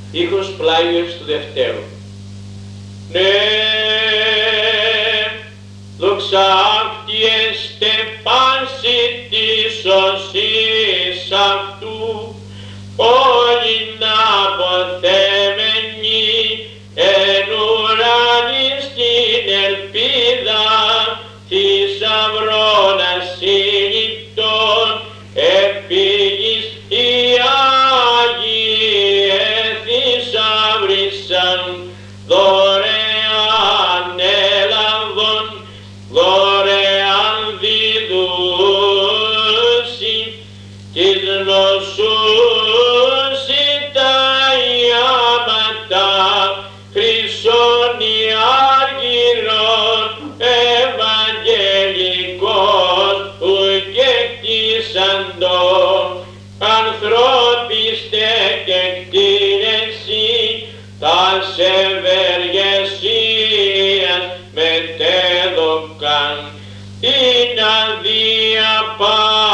ήχος πλάγιος του Δευτέρου. Ναι, δοξάκτιεστε πάση της οσής αυτού, όλην αποθέμενη εν ουρανή στην ελπίδα θησαυρών ασύλληπτων επίγης οι Άγιοι εθησαύρισαν δωρεάν έλαβον, δωρεάν διδούσι της νοσούσι τα ιάματα χρυσών ιάργυρων ευαγγελικών ουκ κτίσαντο ανθρώπιστε και κτίνεσι τας ευεργεσίας μετέδωκαν την αδιαπά